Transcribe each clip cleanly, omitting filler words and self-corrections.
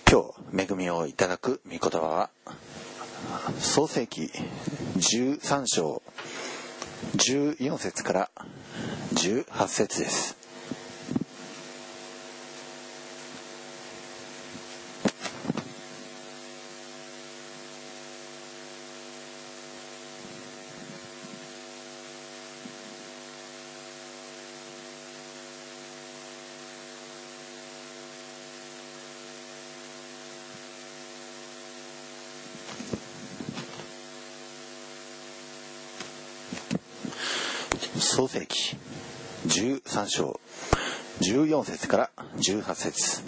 今日恵みをいただく御言葉は創世記13章14節から18節です。創世記13章14節から18節。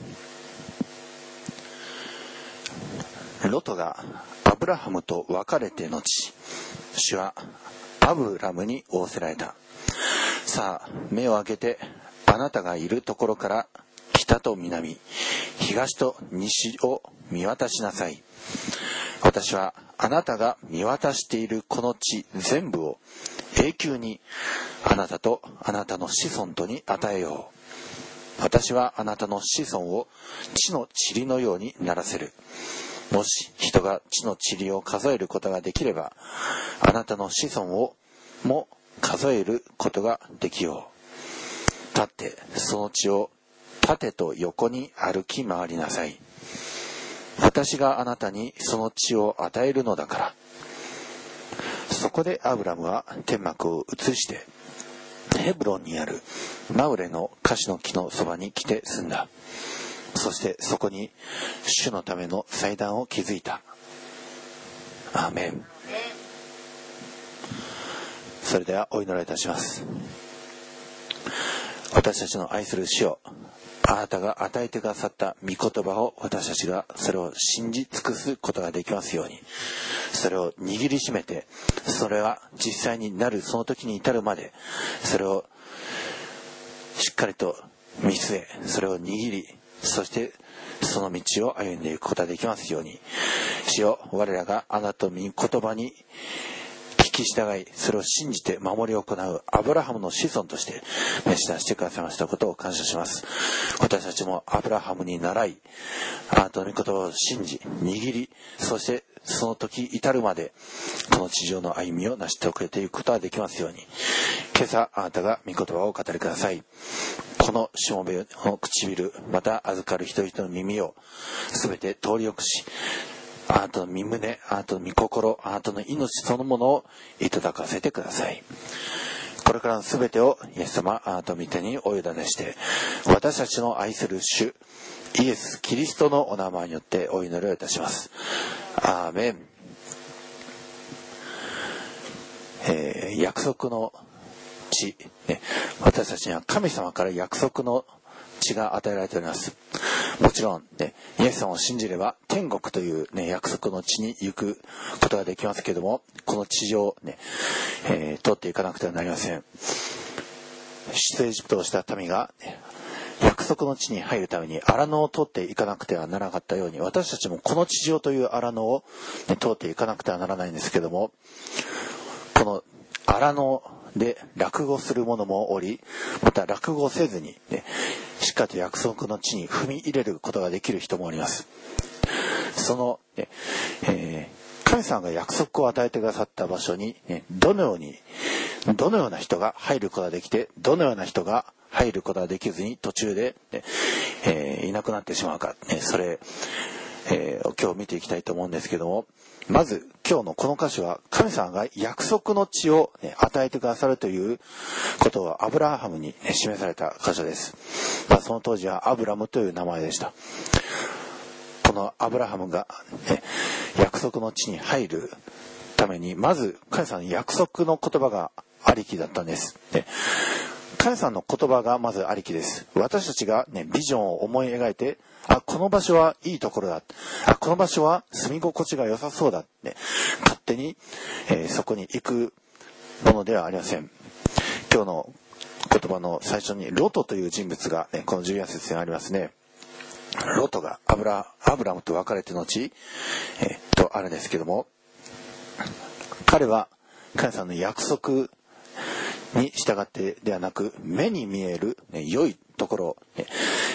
ロトがアブラハムと別れて後、主はアブラムに仰せられた。さあ目を開けて、あなたがいるところから北と南、東と西を見渡しなさい。私はあなたが見渡しているこの地全部を永久にあなたとあなたの子孫とに与えよう。私はあなたの子孫を地の塵のようにならせる。もし人が地の塵を数えることができれば、あなたの子孫をも数えることができよう。立ってその地を縦と横に歩き回りなさい。私があなたにその地を与えるのだから。そこでアブラムは天幕を移してヘブロンにあるマウレのカシの木のそばに来て住んだ。そしてそこに主のための祭壇を築いた。アーメン。それではお祈りいたします。私たちの愛する主よ、あなたが与えてくださった御言葉を私たちがそれを信じ尽くすことができますように、それを握りしめて、それは実際になるその時に至るまでそれをしっかりと見据え、それを握り、そしてその道を歩んでいくことができますように、主よ、我らがあなたの御言葉に聞き従い、それを信じて守り行うアブラハムの子孫として召し出してくださいましたことを感謝します。私たちもアブラハムに倣い、あなたの御言葉を信じ握り、そしてその時至るまでこの地上の歩みを成し遂げていくことができますように、今朝あなたが御言葉をお語りください。このしもべの唇、また預かる人々の耳をすべて通りよくし、あなたの御胸、あなたの御心、あなたの命そのものをいただかせてください。これからのすべてをイエス様、あなたの御手にお委ねして、私たちの愛する主イエス・キリストのお名前によってお祈りをいたします。アーメン。約束の地、私たちには神様から約束の地が与えられております。もちろん、イエス様を信じれば天国という、約束の地に行くことができますけれども、この地上を、通っていかなくてはなりません。出エジプトをした民が、約束の地に入るために荒野を通っていかなくてはならなかったように、私たちもこの地上という荒野を、通っていかなくてはならないんですけども、この荒野で落語する者もおり、また落語せずに、しっかりと約束の地に踏み入れることができる人もおります。その、神様が約束を与えてくださった場所に、どのような人が入ることができて、どのような人が入ることができずに途中で、いなくなってしまうか、それ、今日見ていきたいと思うんですけども、まず今日のこの箇所は神様が約束の地を与えてくださるということをアブラハムに示された箇所です。その当時はアブラムという名前でした。このアブラハムが約束の地に入るために、まず神様の約束の言葉がありきだったんです。神様の言葉がまずありきです。私たちが、ビジョンを思い描いて、この場所はいいところだ、この場所は住み心地が良さそうだ、勝手に、そこに行くものではありません。今日の言葉の最初にロトという人物が、この14節にありますね。ロトがアブラムと別れて後、とあるんですけども、彼は神様の約束に従ってではなく、目に見える、良いところ、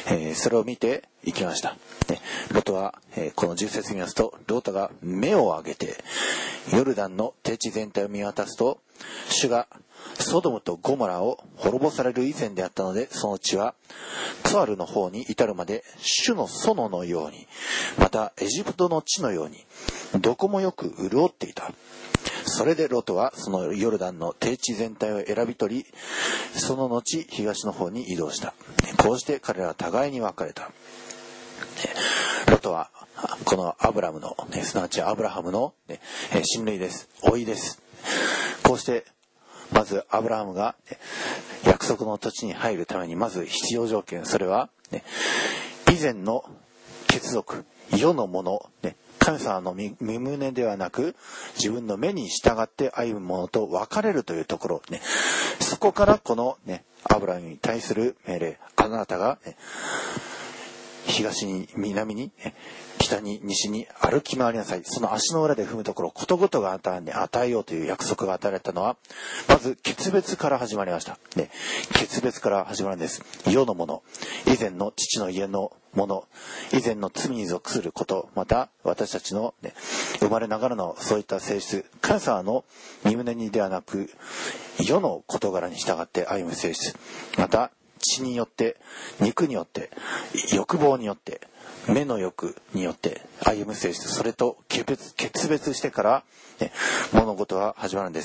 それを見て行きました。ロトは、この10節見ますと、ロトが目を上げてヨルダンの低地全体を見渡すと、主がソドムとゴモラを滅ぼされる以前であったので、その地はツアルの方に至るまで主の園のように、またエジプトの地のようにどこもよく潤っていた。それでロトはそのヨルダンの低地全体を選び取り、その後東の方に移動した。こうして彼らは互いに分かれた。ロトはこのアブラムの、すなわちアブラハムの、親類です。甥です。こうしてまずアブラハムが約束の土地に入るためにまず必要条件、それは以前の血族、世のもの、神様の身旨ではなく自分の目に従って歩むものと別れるというところ、そこからこの、アブラハムに対する命令、あなたが、東に南に、北に西に歩き回りなさい。その足の裏で踏むところことごとがあなたに与えようという約束が与えられたのは、まず決別から始まりました。決別から始まるんです。世のもの、以前の父の家のもの、以前の罪に属すること、また私たちの、生まれながらのそういった性質、神様の身旨にではなく世の事柄に従って歩む性質、また血によって肉によって欲望によって目の欲によって歩む性質、それと決別してから、物事は始まるんです。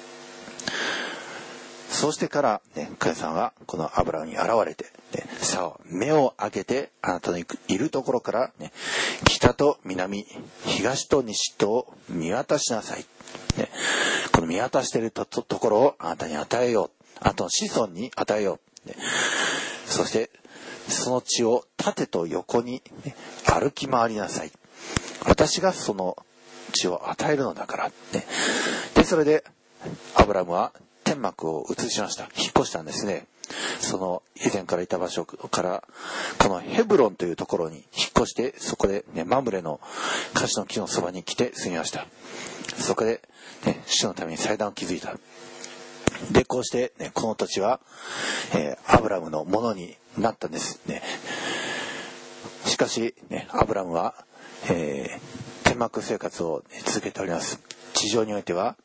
そうしてから、神様はこのアブラハムに現れて、さあ目を開けてあなたのいるところから、北と南、東と西とを見渡しなさい。この見渡しているところをあなたに与えよう。あなたの子孫に与えよう。そしてその地を縦と横に歩き回りなさい。私がその地を与えるのだから。で、それでアブラムは天幕を移しました。引っ越したんですね。その以前からいた場所からこのヘブロンというところに引っ越して、そこで、マムレのカシの木のそばに来て住みました。そこで、主のために祭壇を築いた。で、こうして、この土地は、アブラムのものになったんですね。しかし、アブラムは、天幕生活を、続けております。地上においては、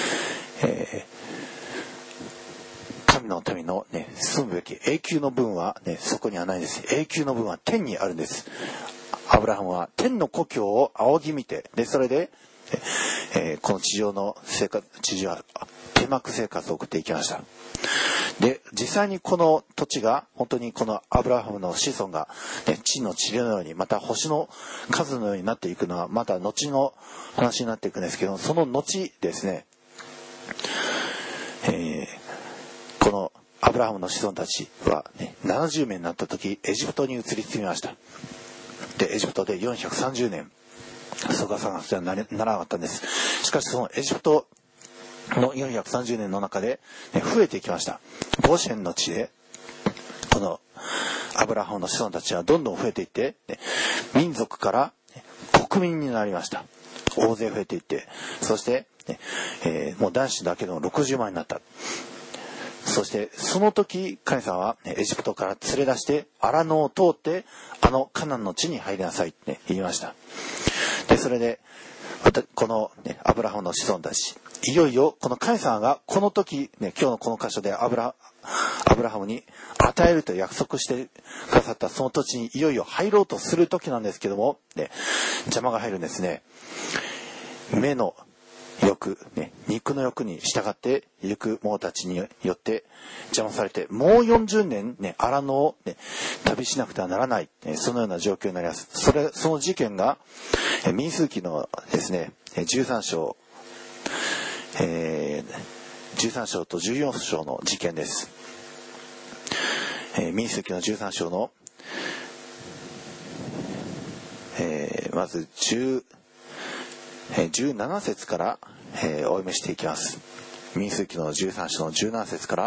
神の民の、住むべき永久の分は、そこにはないんです。永久の分は天にあるんです。アブラハムは天の故郷を仰ぎ見て、でそれで、この地上の生活、地上は天幕生活を送っていきました。で、実際にこの土地が本当にこのアブラハムの子孫が、地の塵のように、また星の数のようになっていくのはまた後の話になっていくんですけど、その後ですね、このアブラハムの子孫たちは、70名になった時エジプトに移り住みました。でエジプトで430年そこが探してはならなかったんです。しかしそのエジプトの430年の中で、増えていきました。ゴシェンの地でこのアブラハムの子孫たちはどんどん増えていって、民族から国民になりました。大勢増えていって、そして、もう男子だけでも60万になった。そしてその時神様はエジプトから連れ出してアラノを通ってカナンの地に入りなさいって言いました。でそれでこの、アブラハムの子孫たち、いよいよこの神様がこの時、今日のこの箇所でアブラハムに与えると約束してくださったその土地にいよいよ入ろうとする時なんですけども、邪魔が入るんですね。目の欲、肉の欲に従って行く者たちによって邪魔されて、もう40年、アラノを、旅しなくてはならない、そのような状況になります。その事件が民数記のですね13章、13章と14章の事件です。民数記の13章の、まず17節から、お読みしていきます。民数記の13章の17節から、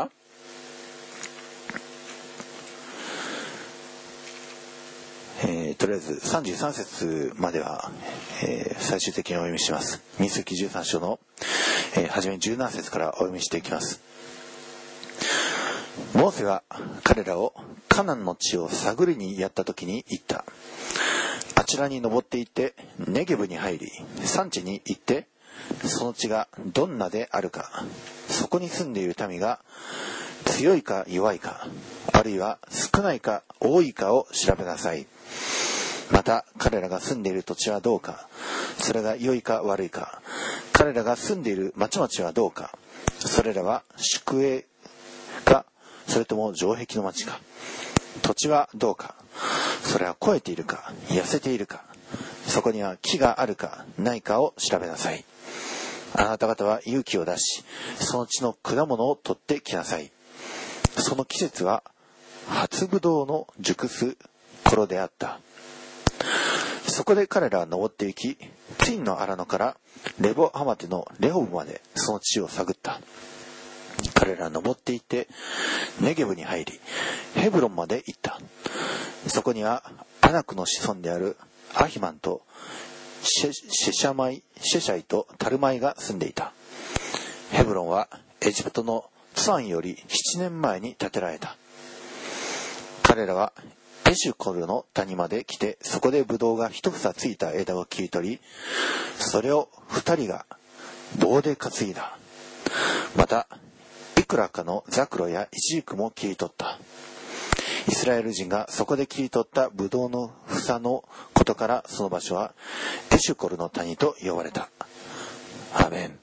とりあえず33節までは、最終的にお読みします。民数記13章の、初めに17節からお読みしていきます。 モーセは彼らをカナンの地を探りにやった時に言った。あちらに登って行ってネゲブに入り、山地に行ってその地がどんなであるか、そこに住んでいる民が強いか弱いか、あるいは少ないか多いかを調べなさい。また彼らが住んでいる土地はどうか、それが良いか悪いか、彼らが住んでいる町々はどうか、それらは宿営かそれとも城壁の町か、土地はどうか、それは肥えているか痩せているか、そこには木があるかないかを調べなさい。あなた方は勇気を出し、その地の果物を取ってきなさい。その季節は初ぶどうの熟す頃であった。そこで彼らは登って行き、ツィンの荒野からレボハマテのレホブまでその地を探った。彼らは登って行ってネゲブに入り、ヘブロンまで行った。そこにはアナクの子孫であるアヒマンとシェシャイとタルマイが住んでいた。ヘブロンはエジプトのツアンより7年前に建てられた。彼らはエシュコルの谷まで来て、そこでブドウが一房ついた枝を切り取り、それを2人が棒で担いだ。またいくらかのザクロやイチジクも切り取った。イスラエル人がそこで切り取ったブドウの房のことから、その場所はエシュコルの谷と呼ばれた。アーメン。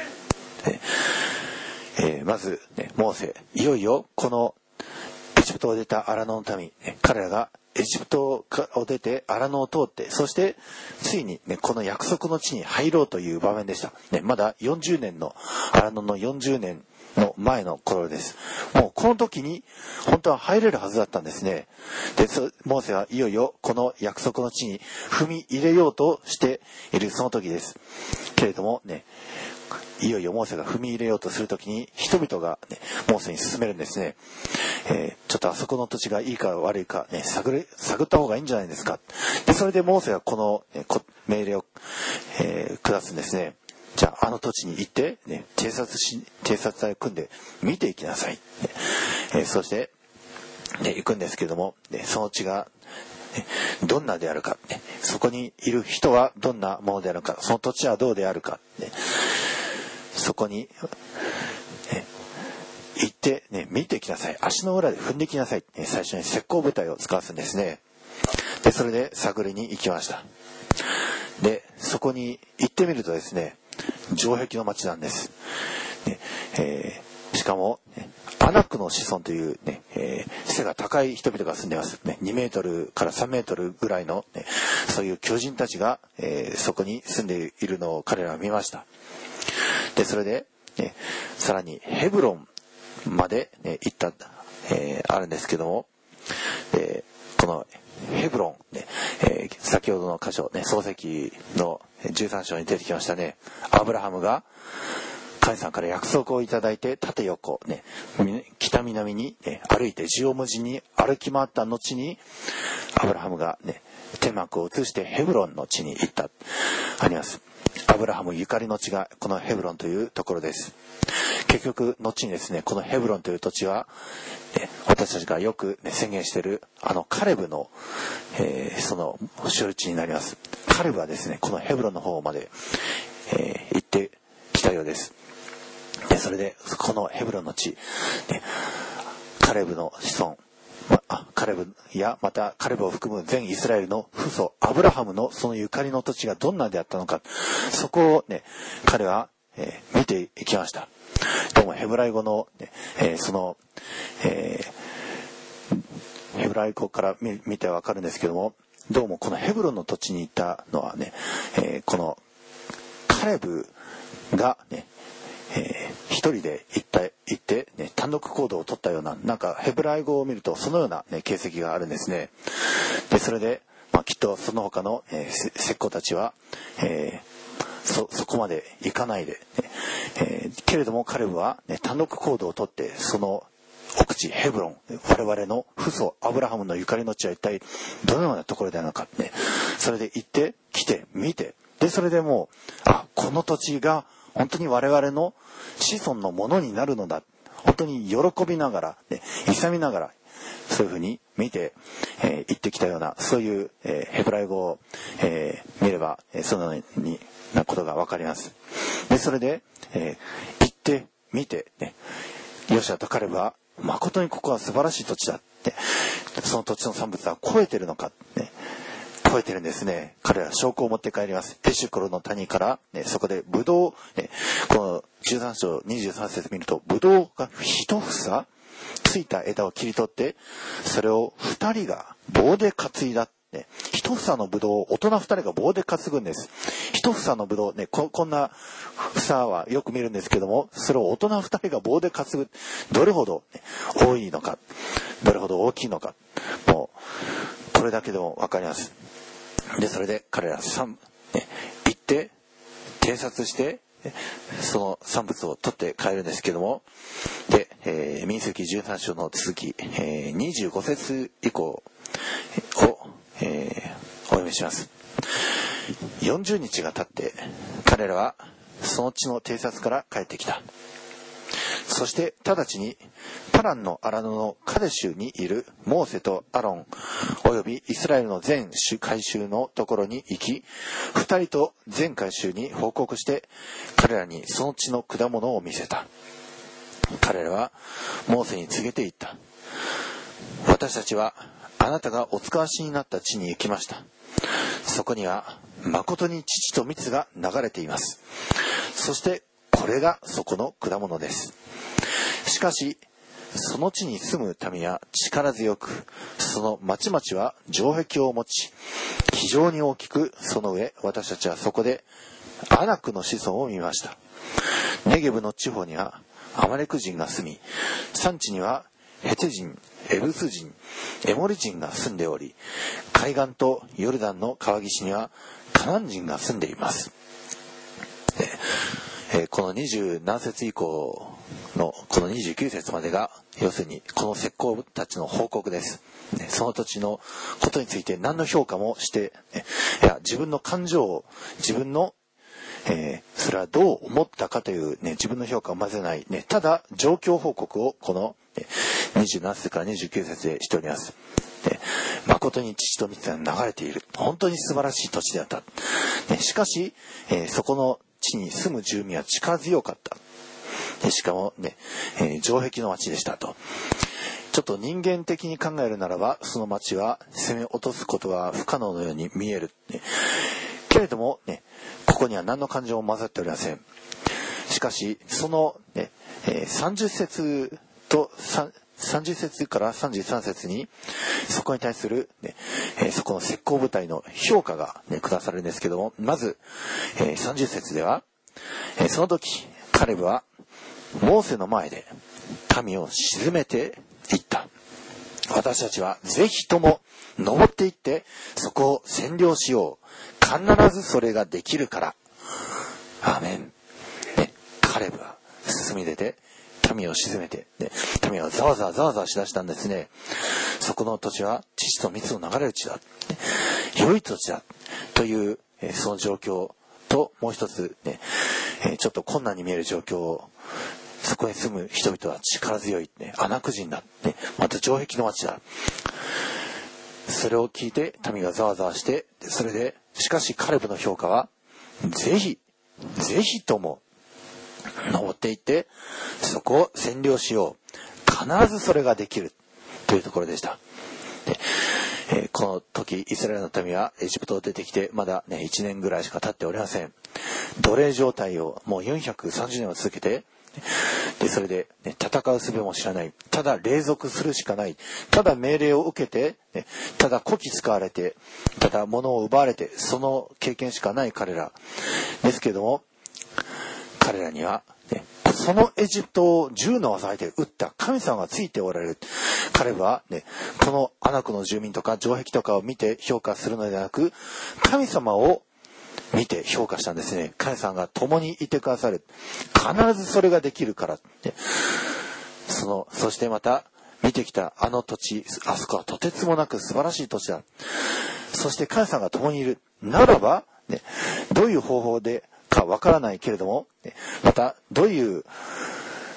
まず、モーセ、いよいよこのエジプトを出た荒野の民、彼らがエジプトを出て荒野を通って、そしてついに、この約束の地に入ろうという場面でした。まだ40年の荒野の40年の前の頃です。もうこの時に本当は入れるはずだったんですね。で、モーセはいよいよこの約束の地に踏み入れようとしているその時です。けれどもいよいよモーセが踏み入れようとするときに、人々が、モーセに勧めるんですね。ちょっとあそこの土地がいいか悪いか、探った方がいいんじゃないですか。で、それでモーセはこの、命令を、下すんですね。じゃああの土地に行って、偵察隊を組んで見ていきなさい。そして、行くんですけれども、その地がどんなであるか、そこにいる人はどんなものであるか、その土地はどうであるか、そこに、行って、見てきなさい。足の裏で踏んできなさい。最初に石膏部隊を使わすんですね。で、それで探りに行きました。で、そこに行ってみるとですね、城壁の町なんです。しかも、アナクの子孫という、背が高い人々が住んでいます。2メートルから3メートルぐらいの、そういう巨人たちが、そこに住んでいるのを彼らは見ました。で、それで、さらにヘブロンまで、行った、あるんですけども、このヘブロン、先ほどの箇所、創世記の13章に出てきましたね。アブラハムが神様から約束をいただいて、縦横、北南に、歩いて縦横無尽に歩き回った後に、アブラハムが、天幕を移してヘブロンの地に行った、あります。アブラハムゆかりの地がこのヘブロンというところです。結局後にですね、このヘブロンという土地は、私たちがよく、宣言しているカレブの、その所有地になります。カレブはですね、このヘブロンの方まで、行ってきたようです。で、それでこのヘブロンの地、カレブの子孫、カレブやまたカレブを含む全イスラエルの父祖アブラハムのそのゆかりの土地がどんなであったのか、そこを彼は、見ていきました。どうもヘブライ語の、その、ヘブライ語から見てわかるんですけども、どうもこのヘブロンの土地に行ったのはこのカレブが一人で行って、単独行動を取ったような、なんかヘブライ語を見るとそのような、形跡があるんですね。で、それで、きっとその他の、石膏たちは、そこまで行かないで、けれどもカレブは、単独行動を取って、その奥地ヘブロン、我々の父祖アブラハムのゆかりの地は一体どのようなところであるのか、それで行って来て見て、でそれでもうこの土地が本当に我々の子孫のものになるのだ、 本当に喜びながら、勇みながら、そういうふうに見て、言ってきたような、そういう、ヘブライ語を、見れば、そのようなことがわかります。で、それで、行ってみて、ヨシュアとカレブは、誠にここは素晴らしい土地だって、その土地の産物は超えてるのか、超えてるんですね。彼らは証拠を持って帰ります。エシュコルの谷から、そこでブドウ、この13章23節見ると、ブドウが一房ついた枝を切り取って、それを二人が棒で担いだ。一房のブドウを大人二人が棒で担ぐんです。一房のブドウ、こんな房はよく見るんですけども、それを大人二人が棒で担ぐ。どれほど、多いのか、どれほど大きいのか、もう、これだけでもわかります。で、それで彼ら行って、偵察して、その産物を取って帰るんですけども、で、民数記13章の続き、25節以降を、お読みします。40日が経って彼らはその地の偵察から帰ってきた。そして直ちにパランの荒野のカデシュにいるモーセとアロンおよびイスラエルの全会衆のところに行き、2人と全会衆に報告して彼らにその地の果物を見せた。彼らはモーセに告げて言った。私たちはあなたがお使わしになった地に行きました。そこには誠に乳と蜜が流れています。そしてこれがそこの果物です。しかしその地に住む民は力強く、その町々は城壁を持ち非常に大きく、その上私たちはそこでアナクの子孫を見ました。ネゲブの地方にはアマレク人が住み、山地にはヘテ人、エブス人、エモリ人が住んでおり、海岸とヨルダンの川岸にはカナン人が住んでいます。この20何節以降のこの29節までが、要するにこの石膏たちの報告です。その土地のことについて何の評価もして、自分の感情を、自分のそれはどう思ったかという、自分の評価を混ぜない、ただ状況報告をこの、27節から29節でしております。誠に乳と蜜が流れている。本当に素晴らしい土地であった。しかし、そこの地に住む住民は力強かった。しかも、城壁の町でしたと。ちょっと人間的に考えるならば、その町は攻め落とすことは不可能のように見える。けれども、ここには何の感情も混ざっておりません。しかし、その、30節と30節から33節にそこに対する、そこの石膏部隊の評価が、下されるんですけども、まず、30節では、その時カレブはモーセの前で民を鎮めていった。私たちはぜひとも登っていってそこを占領しよう。必ずそれができるから。アーメン。カレブは進み出て民を鎮めて、民はざわざわざわざわしだしたんですね。そこの土地は乳と蜜の流れる地だ、良い土地だという、その状況と、もう一つ、ちょっと困難に見える状況を、そこに住む人々は力強い、アナク人だ、また城壁の町だ。それを聞いて民がざわざわして、それでしかしカレブの評価は、ぜひとも登っていってそこを占領しよう。必ずそれができるというところでした。この時イスラエルの民はエジプトを出てきてまだ1年ぐらいしか経っておりません。奴隷状態をもう430年を続けて、それで、戦う術も知らない。ただ隷属するしかない。ただ命令を受けて、ただこき使われて、ただ物を奪われて、その経験しかない彼らですけども、彼らには、そのエジプトを銃の技で撃った神様がついておられる。彼は、このアナクの住民とか城壁とかを見て評価するのではなく、神様を見て評価したんですね。神様が共にいてくださる。必ずそれができるからって。そしてまた見てきたあの土地、あそこはとてつもなく素晴らしい土地だ。そして神様が共にいる。ならば、どういう方法でかわからないけれども、またどういう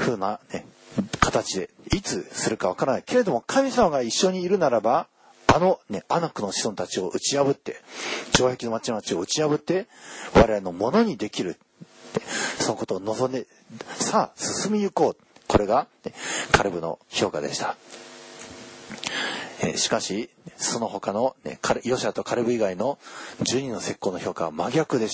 風な、形でいつするかわからないけれども、神様が一緒にいるならば、アナクの子孫たちを打ち破って、城壁の町々を打ち破って我々のものにできる、そのことを望んで、さあ進みゆこう、これが、カレブの評価でした。しかしその他の、ヨシュアとカレブ以外の12人の石膏の評価は真逆でした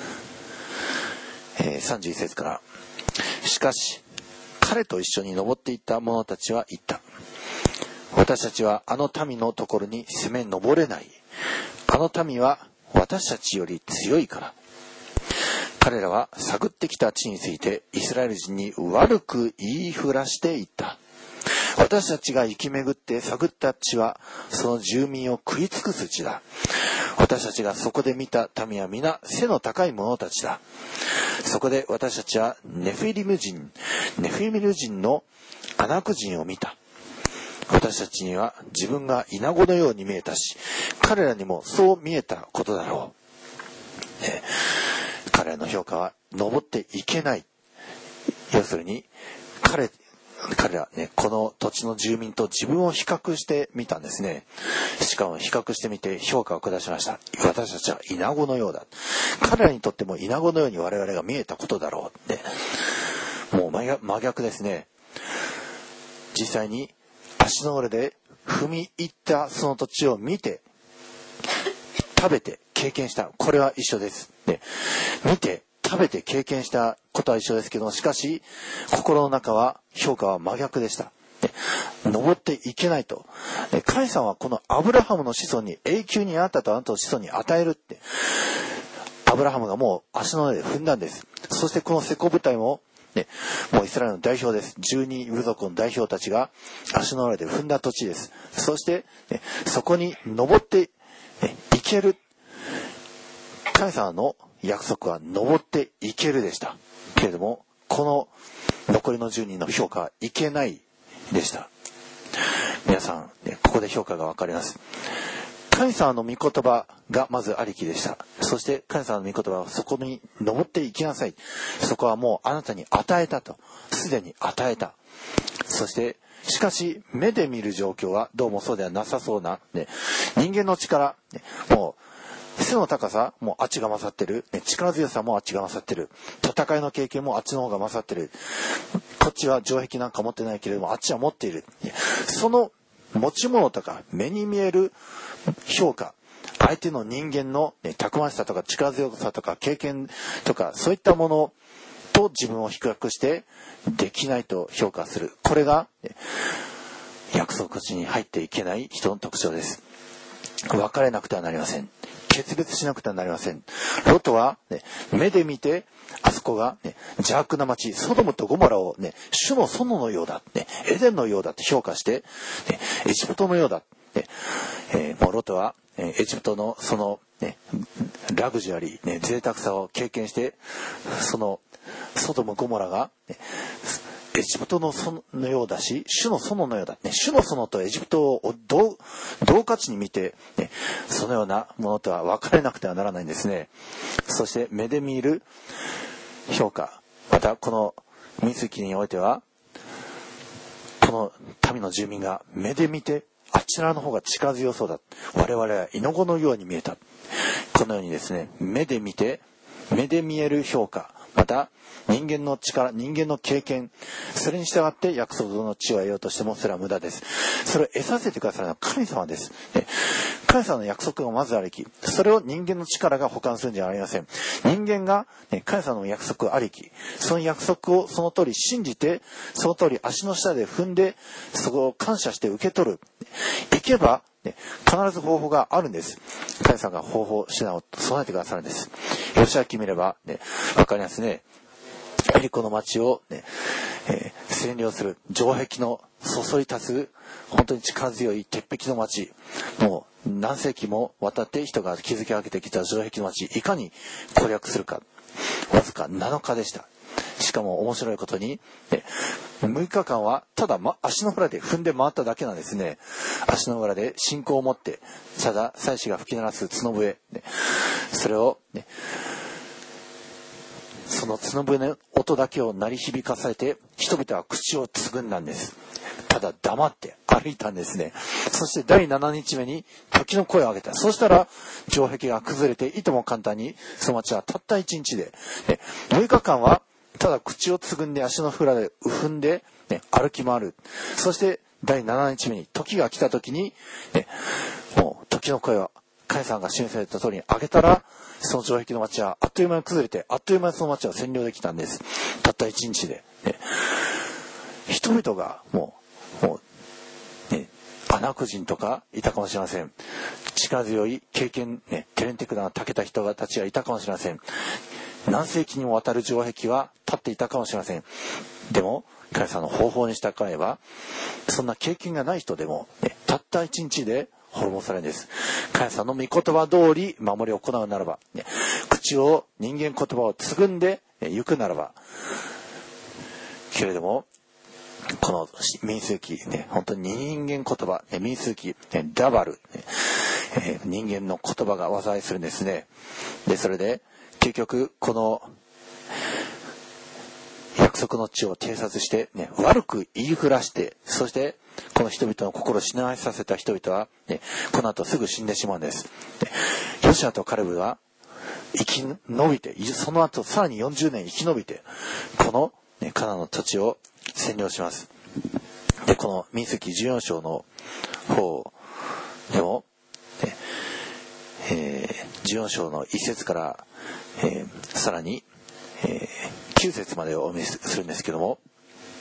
。31節から、しかし彼と一緒に登っていった者たちは言った。私たちはあの民のところに攻め上れない。あの民は私たちより強いから。彼らは探ってきた地についてイスラエル人に悪く言いふらしていった。私たちが行き巡って探った地はその住民を食い尽くす地だ。私たちがそこで見た民は皆背の高い者たちだ。そこで私たちはネフィミル人のアナク人を見た。私たちには自分がイナゴのように見えたし、彼らにもそう見えたことだろう。彼らの評価は登っていけない。要するに彼らね、この土地の住民と自分を比較してみたんですね。しかも比較してみて評価を下しました。私たちはイナゴのようだ。彼らにとってもイナゴのように我々が見えたことだろうって。もう真逆ですね。実際に足の裏で踏み入ったその土地を見て、食べて経験した。これは一緒です。ね、見て食べて経験したことは一緒ですけど、しかし心の中は評価は真逆でした。登っていけないと。神様はこのアブラハムの子孫に永久にあなたとあなたの子孫に与えるって。アブラハムがもう足の上で踏んだんです。そしてこのセコ部隊ももうイスラエルの代表です。12部族の代表たちが足の裏で踏んだ土地です。そして、そこに登って、いける。神様の約束は登っていけるでした。けれども、この残りの10人の評価はいけないでした。皆さん、ここで評価が分かります。神様の御言葉がまずありきでした。そして神様の御言葉はそこに登っていきなさい。そこはもうあなたに与えたと。すでに与えた。そしてしかし目で見る状況はどうもそうではなさそうな、人間の力、もう背の高さもあっちが勝ってる、力強さもあっちが勝ってる、戦いの経験もあっちの方が勝ってる、こっちは城壁なんか持ってないけれどもあっちは持っている。その持ち物とか目に見える評価、相手の人間の、たくましさとか力強さとか経験とかそういったものと自分を比較してできないと評価する。これが、約束地に入っていけない人の特徴です。別れなくてはなりません。決別しなくてはなりません。ロトは、目で見てあそこが、邪悪な町ソドムとゴモラを、主の園のようだ、エデンのようだって評価して、エジプトのようだ、もうロトは、エジプトのその、ラグジュアリー、贅沢さを経験して、そのソドムゴモラが、エジプトの園のようだし、主の園のようだ。主の園とエジプトを同価値に見て、そのようなものとは分かれなくてはならないんですね。そして目で見る評価。またこの民記においては、この民の住民が目で見て、あちらの方が力強そうだ。我々はイナゴのように見えた。このようにですね、目で見て、目で見える評価。また人間の力、人間の経験、それに従って約束の地を得ようとしてもそれは無駄です。それを得させてくださるのは神様です。神様の約束がまずありき、それを人間の力が補完するんじゃありません。人間が、神様の約束ありき、その約束をその通り信じて、その通り足の下で踏んで、そこを感謝して受け取る。行けば、必ず方法があるんです。神様が方法、手段を備えてくださるんです。ヨシュア記見れば、わかりますね。エリコの町を、占領する城壁のそそり立つ本当に力強い鉄壁の町、もう何世紀も渡って人が築き上げてきた城壁の町、いかに攻略するか、わずか7日でした。しかも面白いことに、6日間はただ、足の裏で踏んで回っただけなんですね。足の裏で信仰を持って、ただ祭司が吹き鳴らす角笛、それを、 その角笛の音だけを鳴り響かされて、人々は口をつぐんだんです。ただ黙って歩いたんですね。そして第7日目に時の声を上げた。そしたら城壁が崩れて、いとも簡単にその町はたった1日で、6日間はただ口をつぐんで足の裏で踏んで、歩き回る。そして第7日目に時が来た時に、もう時の声は神様が示された通りに上げたら、その城壁の町はあっという間に崩れて、あっという間にその町は占領できたんです。たった1日で、人々がもうアナク人とかいたかもしれません。力強い経験、テレンテクダが長けた人たちがいたかもしれません。何世紀にもわたる城壁は立っていたかもしれません。でも神様の方法に従えば、そんな経験がない人でも、たった1日で滅ぼされるんです。神様の御言葉通り守りを行うならば、口を人間言葉をつぐんで行くならば、けれどもこの民数記、本当に人間言葉、民数記、ダバル、人間の言葉が災いするんですね。で、それで結局この約束の地を偵察して、悪く言いふらして、そしてこの人々の心を死なわさせた人々は、この後すぐ死んでしまうんです。ヨシュアとカレブは生き延びて、その後さらに40年生き延びて、この、カナンの土地を占領します。で、この民数記14章の方でも、14章の1節から、さらに、9節までをお見せするんですけども、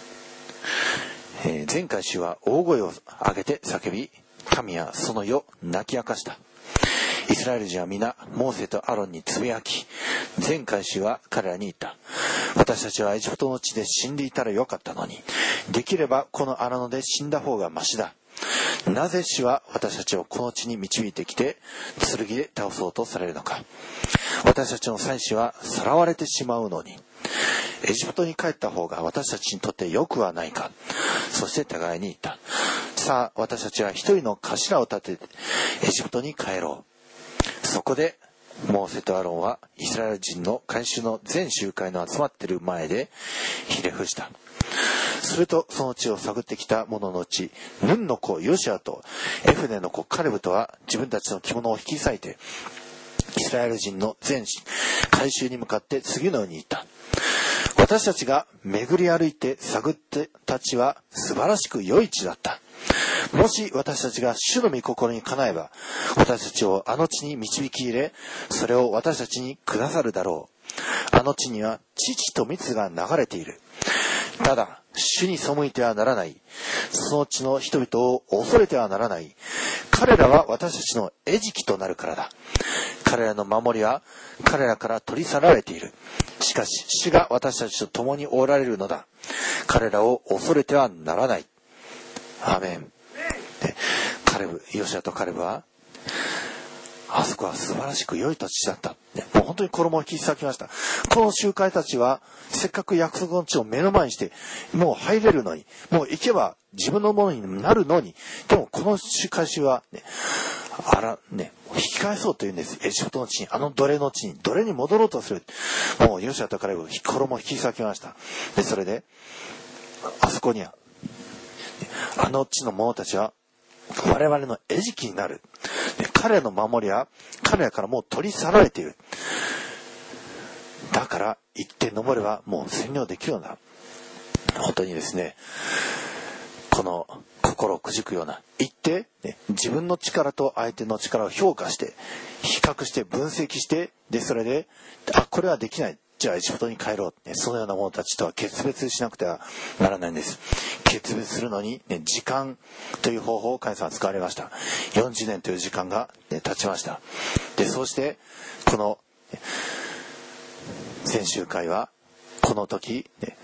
前回主は大声を上げて叫び、民はその夜泣き明かした。イスラエル人は皆モーセとアロンにつぶやき、前回主は彼らに言った。私たちはエジプトの地で死んでいたらよかったのに、できればこの荒野で死んだ方がましだ。なぜ主は私たちをこの地に導いてきて剣で倒そうとされるのか。私たちの妻子はさらわれてしまうのに、エジプトに帰った方が私たちにとってよくはないか。そして互いに言った。さあ私たちは一人の頭を立ててエジプトに帰ろう。そこでモーセとアロンはイスラエル人の改宗の全集会の集まっている前でひれ伏した。するとその地を探ってきた者のうち、ヌンの子ヨシュアとエフネの子カレブとは自分たちの着物を引き裂いてイスラエル人の全改宗に向かって次のように言った。私たちが巡り歩いて探ってたちは素晴らしく良い地だった。もし私たちが主の御心にかなえば、私たちをあの地に導き入れ、それを私たちにくださるだろう。あの地には乳と蜜が流れている。ただ主に背いてはならない。その地の人々を恐れてはならない。彼らは私たちの餌食となるからだ。彼らの守りは彼らから取り去られている。しかし主が私たちと共におられるのだ。彼らを恐れてはならない。アーメン。で、ヨシュアとカレブは、あそこは素晴らしく良い土地だった。もう本当に衣を引き裂きました。この集会たちは、せっかく約束の地を目の前にして、もう入れるのに、もう行けば自分のものになるのに、でもこの集会は、引き返そうというんです。エジプトの地に、あの奴隷の地に、奴隷に戻ろうとする。もうヨシュアとカレブは衣を引き裂きました。で、それで、あそこには、あの地の者たちは我々の餌食になる。彼の守りは彼らからもう取り去られている。だから行って登ればもう占領できるような、本当にですね、この心をくじくような、行って、自分の力と相手の力を評価して比較して分析して、でそれでこれはできない、じゃあエジプトに帰ろう。そのような者たちとは決別しなくてはならないんです。決別するのに、時間という方法を神様は使われました。40年という時間が、経ちました。で、そうして、この全集会は、この時、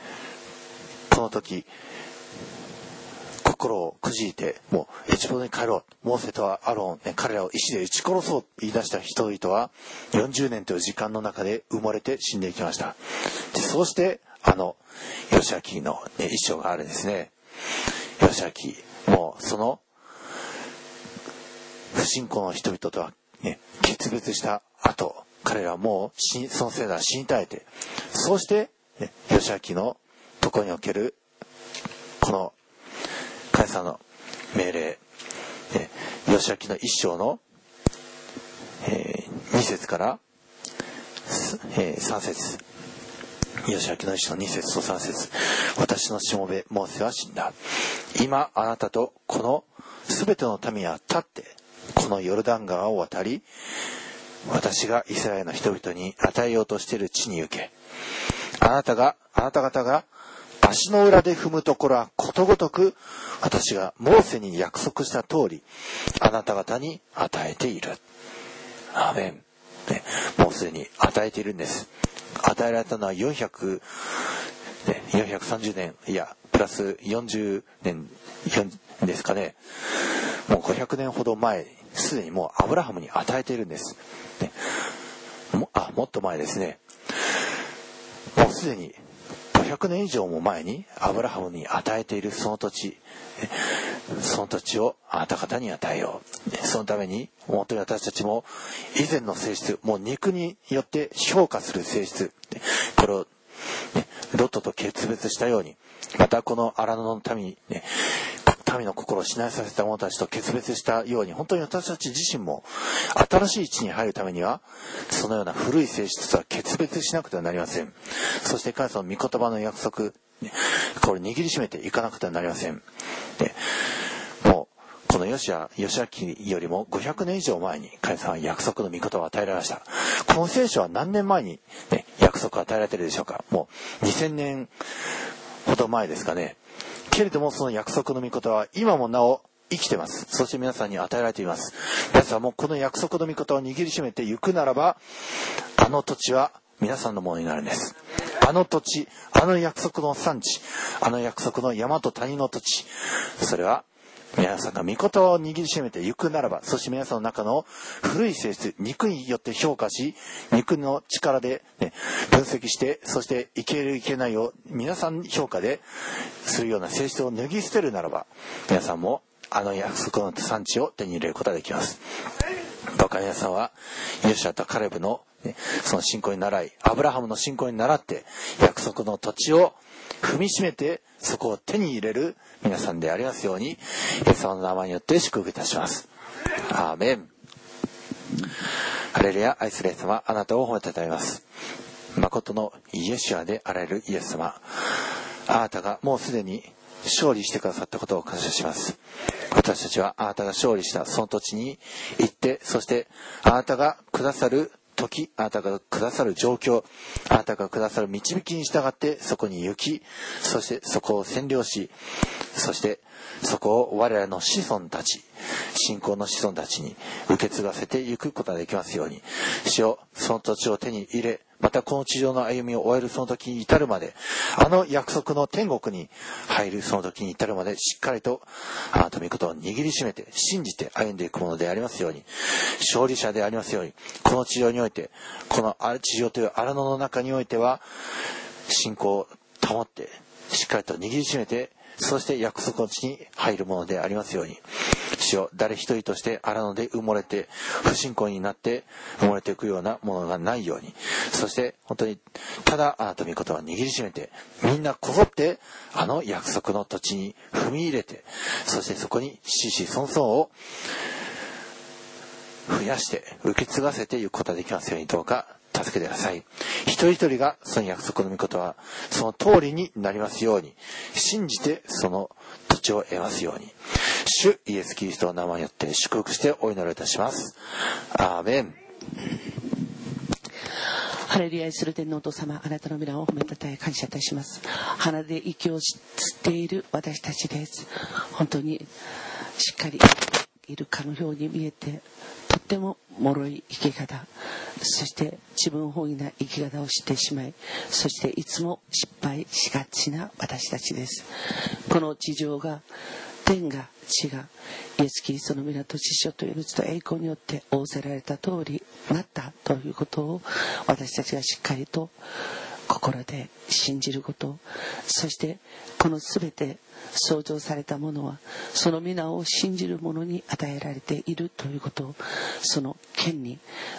心をくじいて、もうエジプトに帰ろう。モーセとアロン、彼らを石で撃ち殺そうと言い出した人々は、40年という時間の中で埋もれて死んでいきました。で、そうして、ヨシュアの、一章があるんですね。ヨシュア、もうその不信仰の人々とは、決別した後、 彼らはもうそのせいでは死に絶えて、そうして義明のところにおけるこの神様の命令、義明の一章の2節から3節、義明の一章の2節と3節、私のしもべモーセは死んだ。今あなたとこのすべての民は立ってこのヨルダン川を渡り、私がイスラエルの人々に与えようとしている地に行け。あなた方が足の裏で踏むところはことごとく私がモーセに約束した通りあなた方に与えている。アーメン。もうすでに与えているんです。与えられたのは430年、いやプラス40年ですかね。もう500年ほど前、すでにもうアブラハムに与えているんです、もっと前ですね。もうすでに500年以上も前にアブラハムに与えているその土地をあなた方に与えよう。そのために本当に私たちも以前の性質、もう肉によって評価する性質、これを、ロットと決別したように、またこの荒野の民の心をしなえさせた者たちと決別したように、本当に私たち自身も新しい地に入るためにはそのような古い性質とは決別しなくてはなりません。そして神様の御言葉の約束、これ握りしめていかなくてはなりません。もうこの義明よりも500年以上前に神様は約束の御言葉を与えられました。この聖書は何年前に、約束を与えられているでしょうか。もう2000年ほど前ですかね。けれどもその約束の御言葉は今もなお生きてます。そして皆さんに与えられています。皆さんもこの約束の御言葉を握りしめて行くならば、あの土地は皆さんのものになるんです。あの土地、あの約束の産地、あの約束の山と谷の土地、それは皆さんが御言葉を握りしめて行くならば、そして皆さんの中の古い性質、肉によって評価し、肉の力で、分析して、そしていけるいけないを皆さん評価でするような性質を脱ぎ捨てるならば、皆さんもあの約束の産地を手に入れることができます。どうか皆さんはヨシュアとカレブの、その信仰に倣い、アブラハムの信仰に倣って約束の土地を踏みしめてそこを手に入れる皆さんでありますように、イエス様の名前によって祝福いたします。アーメン。ハレルヤ。愛するイエス様、あなたを褒めたたえます。誠のイエシュアであられるイエス様、あなたがもうすでに勝利してくださったことを感謝します。私たちはあなたが勝利したその土地に行って、そしてあなたがくださる時、あなたがくださる状況、あなたがくださる導きに従ってそこに行き、そしてそこを占領し、そしてそこを我らの子孫たち、信仰の子孫たちに受け継がせていくことができますように、主よ、その土地を手に入れ、またこの地上の歩みを終えるその時に至るまで、あの約束の天国に入るその時に至るまで、しっかりとあなたの御事を握りしめて信じて歩んでいくものでありますように、勝利者でありますように、この地上において、この地上という荒野の中においては信仰を保ってしっかりと握りしめて、そして約束の地に入るものでありますように、主よ、誰一人として荒野で埋もれて不信仰になって埋もれていくようなものがないように、そして本当にただあなたの御言葉を握りしめて、みんなこぞってあの約束の土地に踏み入れて、そしてそこに子々孫々を増やして受け継がせていくことができますように、どうか助けてください。一人一人がその約束の御言葉、その通りになりますように、信じてその土地を得ますように、主イエスキリストの名前によって祝福してお祈りいたします。アーメン。 ハレルヤ。愛する天皇お父様、あなたの皆を褒めたたえ感謝いたします。鼻で息を吸っている私たちです。本当にしっかりいるかのように見えて、とっても脆い生き方、そして自分本位な生き方をしてしまい、そしていつも失敗しがちな私たちです。この地上が、天が地がイエス・キリストの皆と知性と命と栄光によって仰せられた通りなったということを、私たちがしっかりと心で信じること、そしてこのすべて創造されたものはその皆を信じる者に与えられているということを、その権利、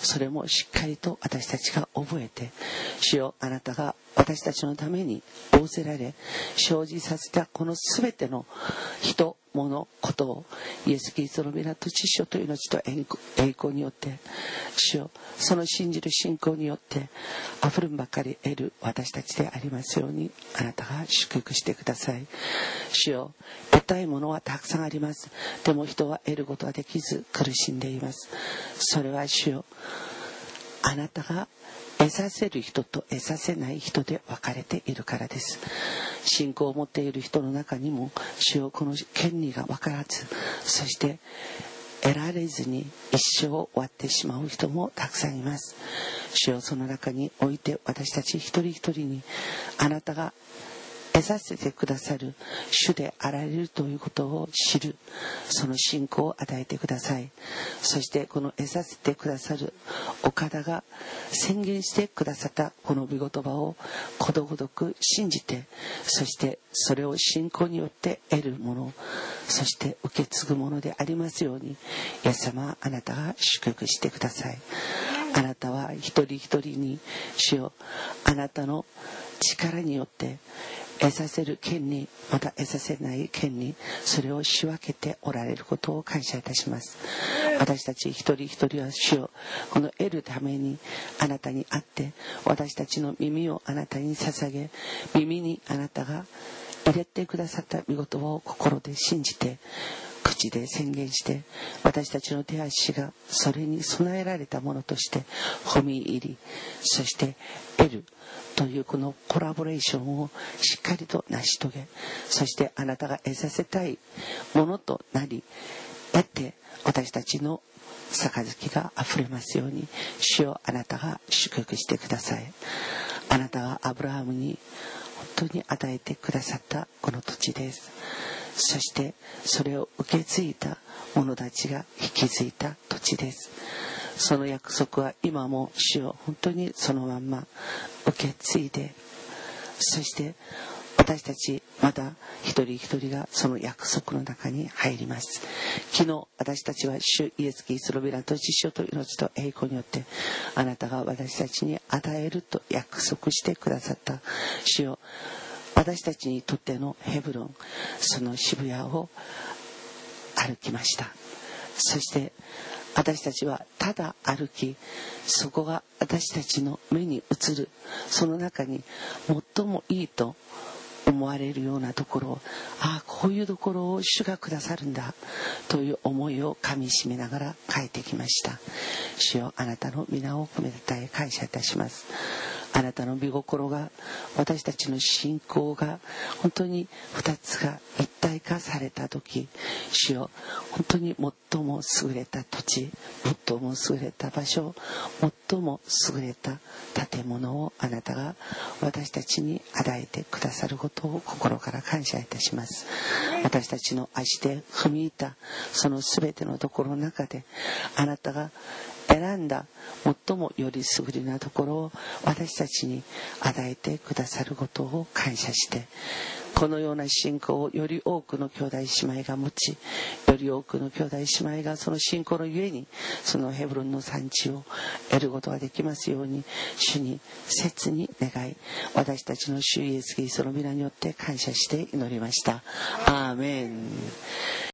それもしっかりと私たちが覚えて、主よ、あなたが私たちのために仰せられ生じさせたこのすべての人物ことをイエス・キリストの皆と知性と命と栄光によって、主よ、その信じる信仰によってあふれんばかり得る私たちでありますように、あなたが祝福してください。主よ、得たいものはたくさんあります。でも人は得ることができず苦しんでいます。それは主よ、あなたが得させる人と得させない人で分かれているからです。信仰を持っている人の中にも、主よ、この権利が分からず、そして得られずに一生終わってしまう人もたくさんいます。主よ、その中において私たち一人一人にあなたが得させてくださる主であられるということを知る、その信仰を与えてください。そしてこの得させてくださるお方が宣言してくださったこの御言葉をことごとく信じて、そしてそれを信仰によって得るもの、そして受け継ぐものでありますように、イエス様、あなたが祝福してください。あなたは一人一人に、主よ、あなたの力によって得させる権利、また得させない権利、それを仕分けておられることを感謝いたします。私たち一人一人は主をこの得るためにあなたにあって、私たちの耳をあなたに捧げ、耳にあなたが入れてくださった御言葉を心で信じて、口で宣言して、私たちの手足がそれに備えられたものとして踏み入り、そして得るというこのコラボレーションをしっかりと成し遂げ、そしてあなたが得させたいものとなり、得て私たちの杯があふれますように、主よ、あなたが祝福してください。あなたがアブラハムに本当に与えてくださったこの土地です。そしてそれを受け継いだ者たちが引き継いだ土地です。その約束は今も主を本当にそのまんま受け継いで、そして私たちまた一人一人がその約束の中に入ります。昨日私たちは主イエス・キリストの皆と知性と命と栄光によって、あなたが私たちに与えると約束してくださった主よ、私たちにとってのヘブロン、その渋谷を歩きました。そして私たちはただ歩き、そこが私たちの目に映る、その中に最もいいと思われるようなところを、ああ、こういうところを主がくださるんだという思いをかみしめながら帰ってきました。主よ、あなたの皆を褒めたたえ感謝いたします。あなたの御心が、私たちの信仰が本当に二つが一体化された時、主よ、本当に最も優れた土地、最も優れた場所、最も優れた建物をあなたが私たちに与えてくださることを心から感謝いたします。私たちの足で踏み入ったその全てのところの中で、あなたが選んだ最もより優れなところを私たちに与えてくださることを感謝して、このような信仰をより多くの兄弟姉妹が持ち、より多くの兄弟姉妹がその信仰のゆえにそのヘブロンの産地を得ることができますように、主に切に願い、私たちの主イエスキリストの皆によって感謝して祈りました。アーメン。